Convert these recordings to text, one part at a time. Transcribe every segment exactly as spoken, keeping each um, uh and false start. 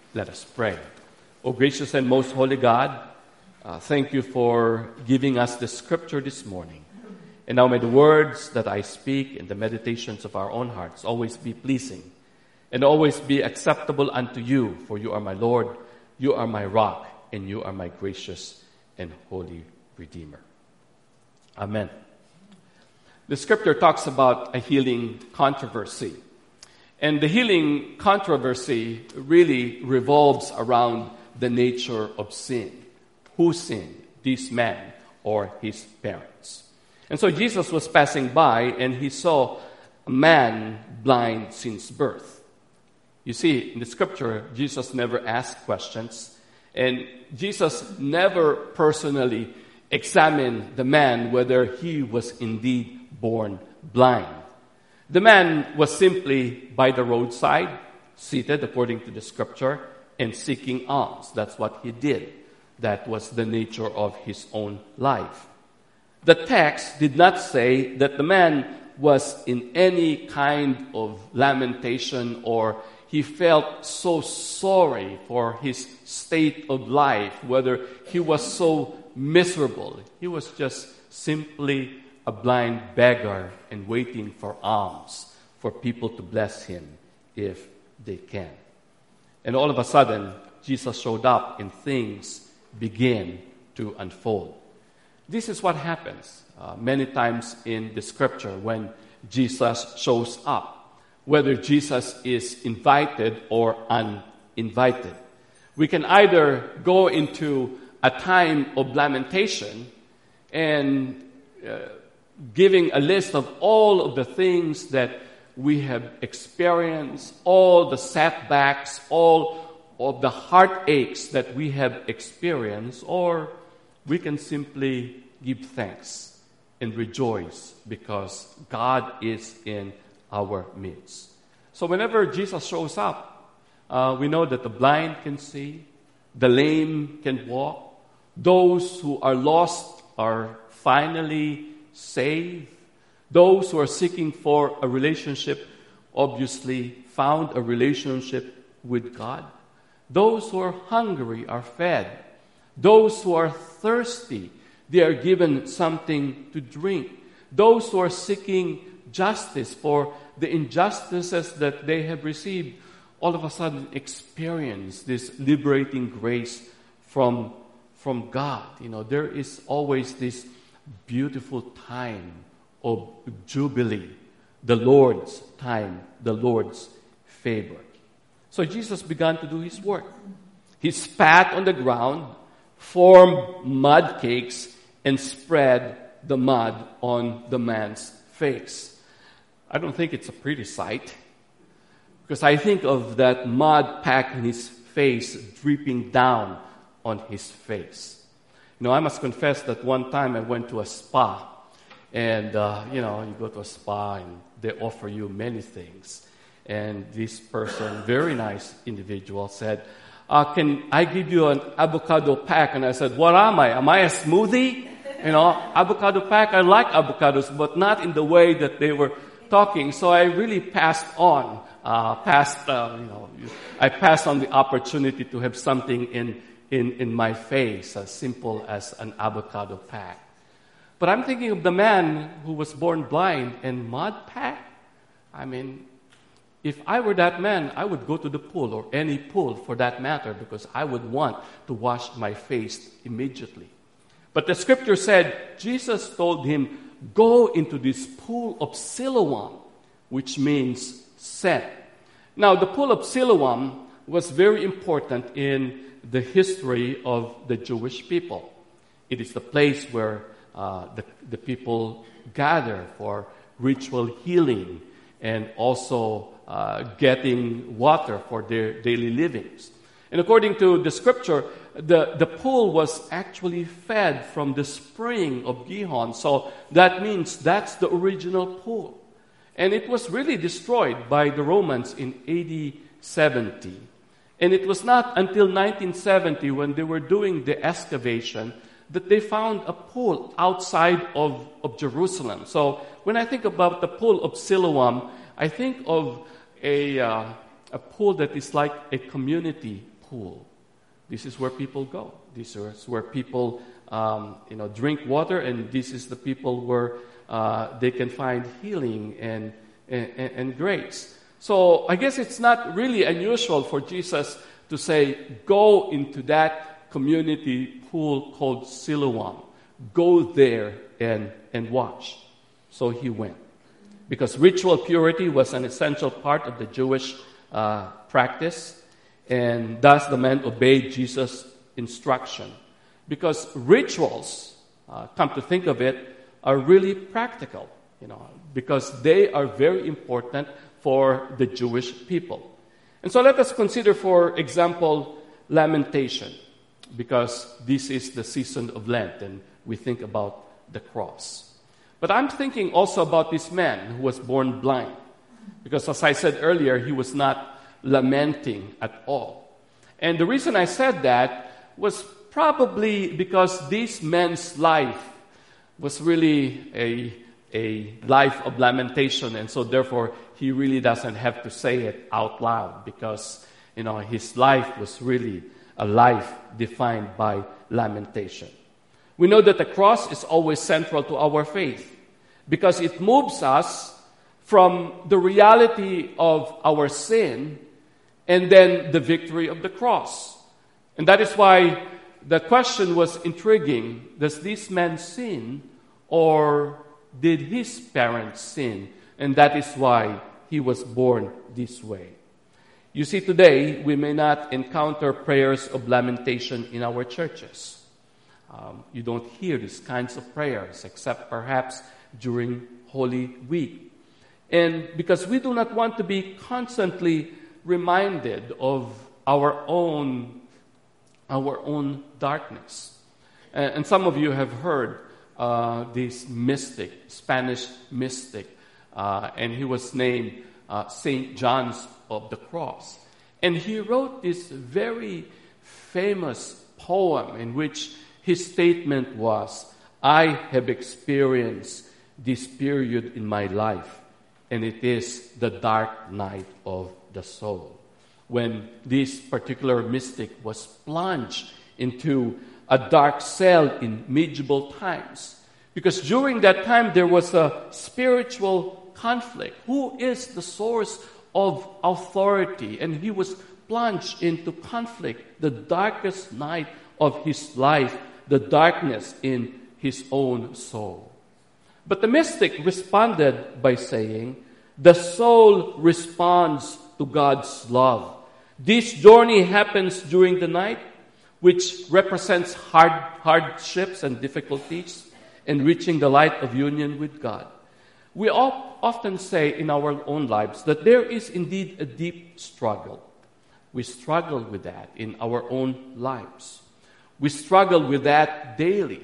Let us pray. O gracious and most holy God, uh, thank you for giving us the scripture this morning. And now may the words that I speak and the meditations of our own hearts always be pleasing and always be acceptable unto you, for you are my Lord, you are my rock, and you are my gracious and holy Redeemer. Amen. The scripture talks about a healing controversy. And the healing controversy really revolves around the nature of sin. Who sinned? This man or his parents? And so Jesus was passing by and he saw a man blind since birth. You see, in the scripture, Jesus never asked questions. And Jesus never personally examined the man whether he was indeed born blind. The man was simply by the roadside, seated according to the scripture, and seeking alms. That's what he did. That was the nature of his own life. The text did not say that the man was in any kind of lamentation or he felt so sorry for his state of life, whether he was so miserable. He was just simply a blind beggar and waiting for alms, for people to bless him if they can. And all of a sudden, Jesus showed up and things began to unfold. This is what happens uh, many times in the scripture when Jesus shows up, whether Jesus is invited or uninvited. We can either go into a time of lamentation and uh, giving a list of all of the things that we have experienced, all the setbacks, all of the heartaches that we have experienced, or we can simply give thanks and rejoice because God is in our midst. So whenever Jesus shows up, uh, we know that the blind can see, the lame can walk, those who are lost are finally saved. Those who are seeking for a relationship obviously found a relationship with God. Those who are hungry are fed. Those who are thirsty, they are given something to drink. Those who are seeking justice for the injustices that they have received, all of a sudden experience this liberating grace from, from God. You know, there is always this beautiful time of jubilee, the Lord's time, the Lord's favor. So Jesus began to do his work. He spat on the ground, formed mud cakes, and spread the mud on the man's face. I don't think it's a pretty sight, because I think of that mud packed in his face, dripping down on his face. You know, I must confess that one time I went to a spa, and, uh, you know, you go to a spa and they offer you many things. And this person, very nice individual, said, uh, can I give you an avocado pack? And I said, what am I? Am I a smoothie? You know, avocado pack, I like avocados, but not in the way that they were talking. So I really passed on, uh, passed, uh, you know, I passed on the opportunity to have something in In, in my face, as simple as an avocado pack. But I'm thinking of the man who was born blind and mud pack. I mean, if I were that man, I would go to the pool, or any pool for that matter, because I would want to wash my face immediately. But the scripture said, Jesus told him, go into this pool of Siloam, which means sent. Now, the pool of Siloam was very important in the history of the Jewish people. It is the place where uh, the, the people gather for ritual healing and also uh, getting water for their daily livings. And according to the scripture, the, the pool was actually fed from the spring of Gihon. So that means that's the original pool. And it was really destroyed by the Romans in A D seventy. And it was not until nineteen seventy, when they were doing the excavation, that they found a pool outside of, of Jerusalem. So when I think about the pool of Siloam, I think of a, uh, a pool that is like a community pool. This is where people go. This is where people, um, you know, drink water, and this is the people where uh, they can find healing and, and and grace. So I guess it's not really unusual for Jesus to say, "Go into that community pool called Siloam. Go there and and wash." So he went, because ritual purity was an essential part of the Jewish uh, practice. And thus the men obeyed Jesus' instruction. Because rituals, uh, come to think of it, are really practical, you know, because they are very important for the Jewish people. And so let us consider, for example, lamentation, because this is the season of Lent, and we think about the cross. But I'm thinking also about this man who was born blind, because as I said earlier, he was not lamenting at all. And the reason I said that was probably because this man's life was really a, a life of lamentation, and so therefore he really doesn't have to say it out loud, because, you know, his life was really a life defined by lamentation. We know that the cross is always central to our faith, because it moves us from the reality of our sin and then the victory of the cross. And that is why the question was intriguing. Does this man sin, or did his parents sin? And that is why he was born this way. You see, today we may not encounter prayers of lamentation in our churches. Um, you don't hear these kinds of prayers except perhaps during Holy Week. And because we do not want to be constantly reminded of our own our own darkness. And, and some of you have heard uh, this mystic, Spanish mystic, uh, and he was named uh, Saint John of the Cross. And he wrote this very famous poem in which his statement was, "I have experienced this period in my life, and it is the dark night of the soul," when this particular mystic was plunged into a dark cell in medieval times. Because during that time there was a spiritual conflict. Who is the source of authority? And he was plunged into conflict, the darkest night of his life, the darkness in his own soul. But the mystic responded by saying, "The soul responds to God's love. This journey happens during the night, which represents hard hardships and difficulties in reaching the light of union with God." We all often say in our own lives that there is indeed a deep struggle. We struggle with that in our own lives. We struggle with that daily.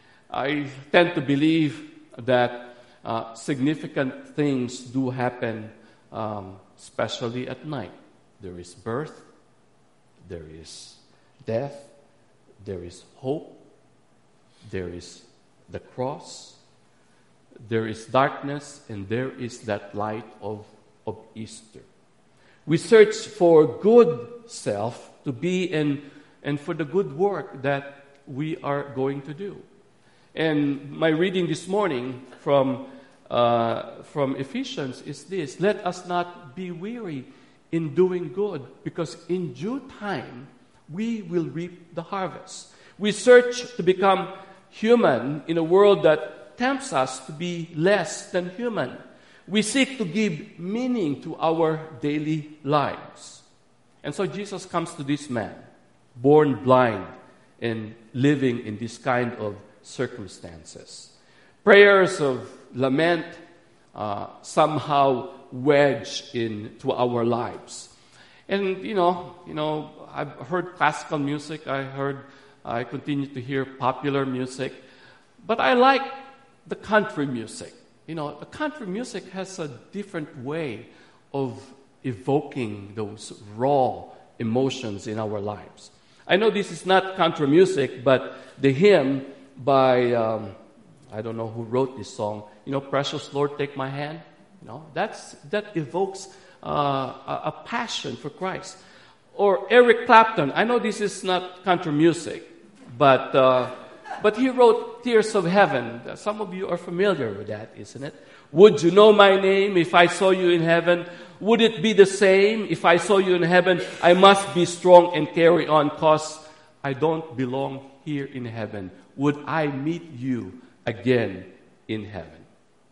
I tend to believe that uh, significant things do happen, um, especially at night. There is birth, there is death, there is hope, there is the cross, there is darkness, and there is that light of, of Easter. We search for good self to be in, and for the good work that we are going to do. And my reading this morning from, uh, from Ephesians is this: "Let us not be weary in doing good, because in due time we will reap the harvest." We search to become human in a world that tempts us to be less than human. We seek to give meaning to our daily lives. And so Jesus comes to this man, born blind and living in this kind of circumstances. Prayers of lament uh, somehow wedge into our lives. And, you know, you know, I've heard classical music. I heard, I continue to hear popular music. But I like the country music. You know, the country music has a different way of evoking those raw emotions in our lives. I know this is not country music, but the hymn by, um, I don't know who wrote this song, you know, "Precious Lord, Take My Hand." You know, that's, that evokes uh, a, a passion for Christ. Or Eric Clapton. I know this is not country music, but uh, but he wrote Tears of Heaven. Some of you are familiar with that, isn't it? Would you know my name if I saw you in heaven? Would it be the same if I saw you in heaven? I must be strong and carry on, cause I don't belong here in heaven. Would I meet you again in heaven?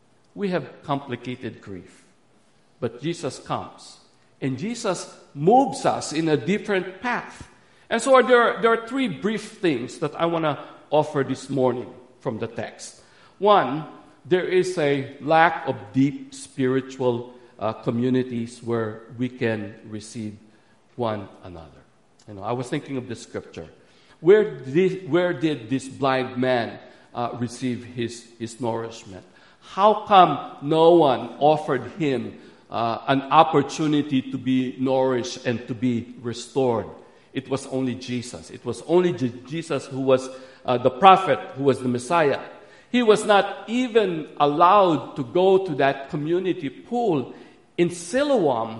We have complicated grief, but Jesus comes, and Jesus moves us in a different path. And so there are, there are three brief things that I want to offer this morning from the text. One, there is a lack of deep spiritual uh, communities where we can receive one another. You know, I was thinking of the scripture. Where did, where did this blind man uh, receive his, his nourishment? How come no one offered him uh, an opportunity to be nourished and to be restored? It was only Jesus. It was only J- Jesus who was uh, the prophet, who was the Messiah. He was not even allowed to go to that community pool in Siloam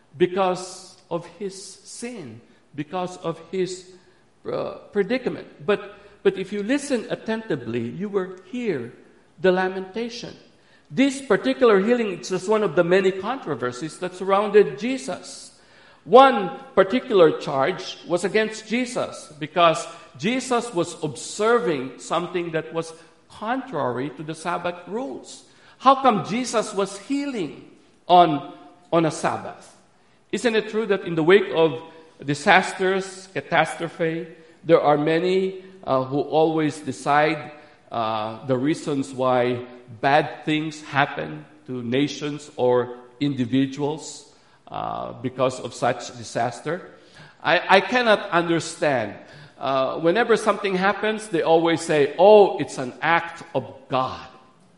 because of his sin, because of his uh, predicament. But, but if you listen attentively, you will hear the lamentation. This particular healing is just one of the many controversies that surrounded Jesus. One particular charge was against Jesus because Jesus was observing something that was contrary to the Sabbath rules. How come Jesus was healing on, on a Sabbath? Isn't it true that in the wake of disasters, catastrophe, there are many uh, who always decide uh, the reasons why bad things happen to nations or individuals uh, because of such disaster? I, I cannot understand. Uh, whenever something happens, they always say, oh, it's an act of God.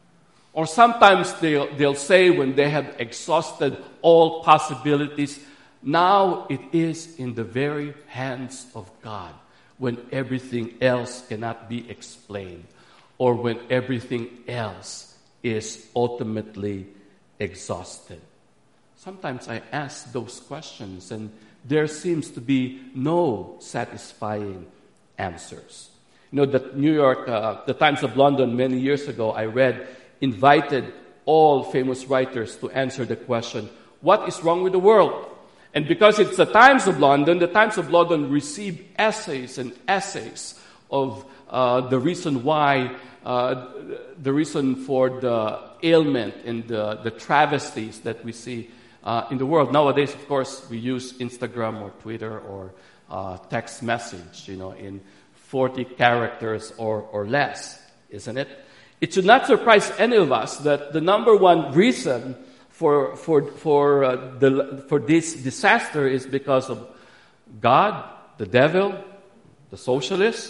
Or sometimes they'll, they'll say when they have exhausted all possibilities, now it is in the very hands of God when everything else cannot be explained or when everything else is ultimately exhausted. Sometimes I ask those questions and there seems to be no satisfying answers. You know, the New York, uh, the Times of London many years ago, I read, invited all famous writers to answer the question, what is wrong with the world? And because it's the Times of London, the Times of London received essays and essays of uh, the reason why, uh, the reason for the ailment and the, the travesties that we see Uh, in the world. Nowadays, of course, we use Instagram or Twitter or uh, text message, you know, in forty characters or, or less, isn't it? It should not surprise any of us that the number one reason for for for uh, the for this disaster is because of God, the devil, the socialists,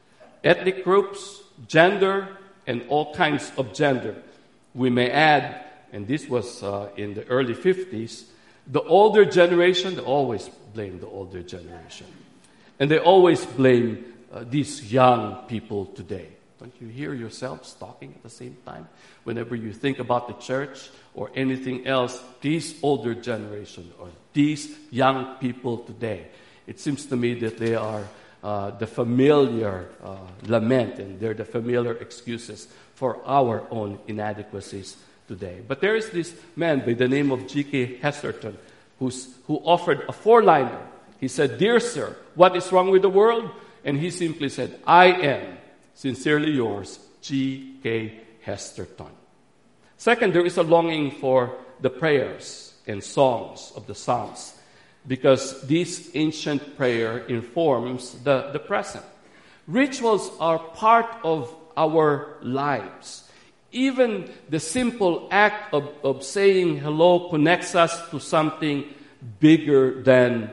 ethnic groups, gender, and all kinds of gender. We may add, and this was uh, in the early fifties, the older generation, they always blame the older generation. And they always blame uh, these young people today. Don't you hear yourselves talking at the same time? Whenever you think about the church or anything else, these older generation or these young people today, it seems to me that they are uh, the familiar uh, lament and they're the familiar excuses for our own inadequacies today. But there is this man by the name of G K Chesterton who's, who offered a four-liner. He said, "Dear sir, what is wrong with the world?" And he simply said, "I am sincerely yours, G K Chesterton." Second, there is a longing for the prayers and songs of the Psalms because this ancient prayer informs the, the present. Rituals are part of our lives. Even the simple act of, of saying hello connects us to something bigger than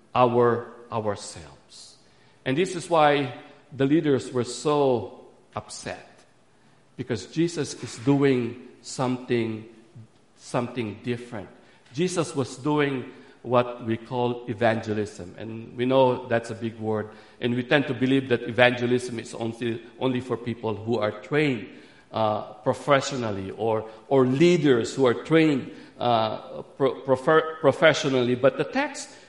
our ourselves. And this is why the leaders were so upset. Because Jesus is doing something, something different. Jesus was doing what we call evangelism. And we know that's a big word. And we tend to believe that evangelism is only, only for people who are trained Uh, professionally or or leaders who are trained uh, pro- profer- professionally. But the text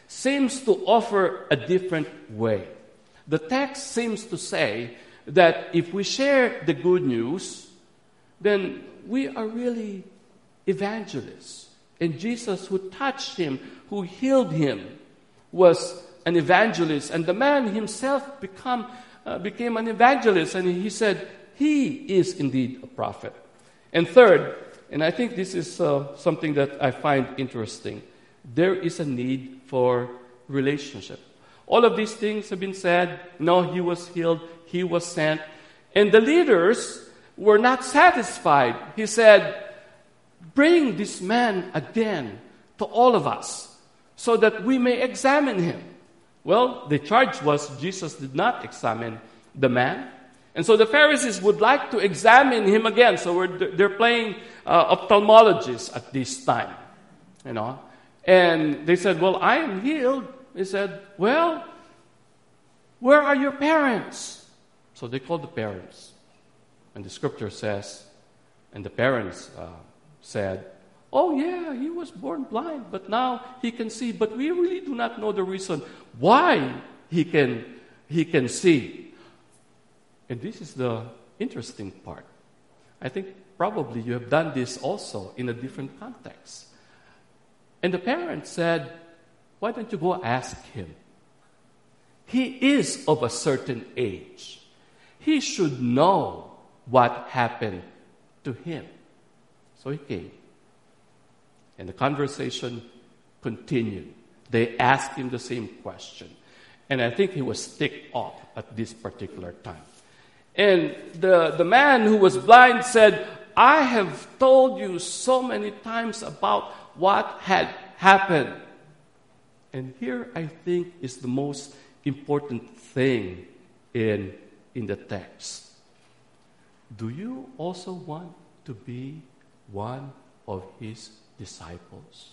seems to offer a different way. The text seems to say that if we share the good news, then we are really evangelists. And Jesus, who touched him, who healed him, was an evangelist. And the man himself become, uh, became an evangelist. And he said, he is indeed a prophet. And third, and I think this is uh, something that I find interesting, there is a need for relationship. All of these things have been said. No, he was healed, he was sent. And the leaders were not satisfied. He said, bring this man again to all of us so that we may examine him. Well, the charge was Jesus did not examine the man. And so the Pharisees would like to examine him again. So we're, they're playing uh, ophthalmologists at this time, you know. And they said, well, I am healed. He said, well, where are your parents? So they called the parents. And the scripture says, and the parents uh, said, oh yeah, he was born blind, but now he can see. But we really do not know the reason why he can, he can see. And this is the interesting part. I think probably you have done this also in a different context. And the parents said, why don't you go ask him? He is of a certain age. He should know what happened to him. So he came. And the conversation continued. They asked him the same question. And I think he was ticked off at this particular time. And the, the man who was blind said, I have told you so many times about what had happened. And here I think is the most important thing in, in the text. Do you also want to be one of his disciples?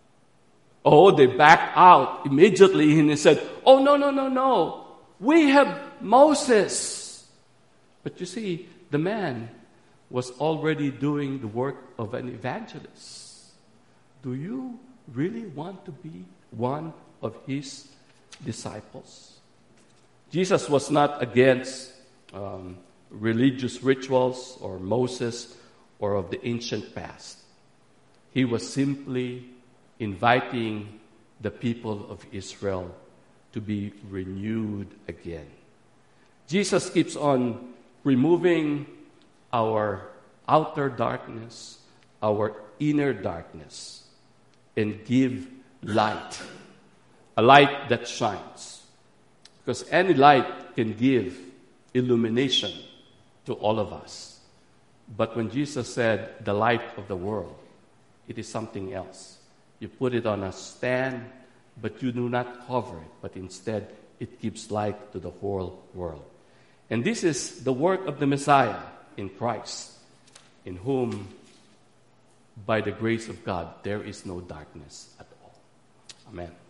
Oh, they backed out immediately and they said, oh, no, no, no, no. We have Moses. But you see, the man was already doing the work of an evangelist. Do you really want to be one of his disciples? Jesus was not against um, religious rituals or Moses or of the ancient past. He was simply inviting the people of Israel to be renewed again. Jesus keeps on removing our outer darkness, our inner darkness, and give light, a light that shines. Because any light can give illumination to all of us. But when Jesus said, the light of the world, it is something else. You put it on a stand, but you do not cover it, but instead it gives light to the whole world. And this is the work of the Messiah in Christ, in whom, by the grace of God, there is no darkness at all. Amen.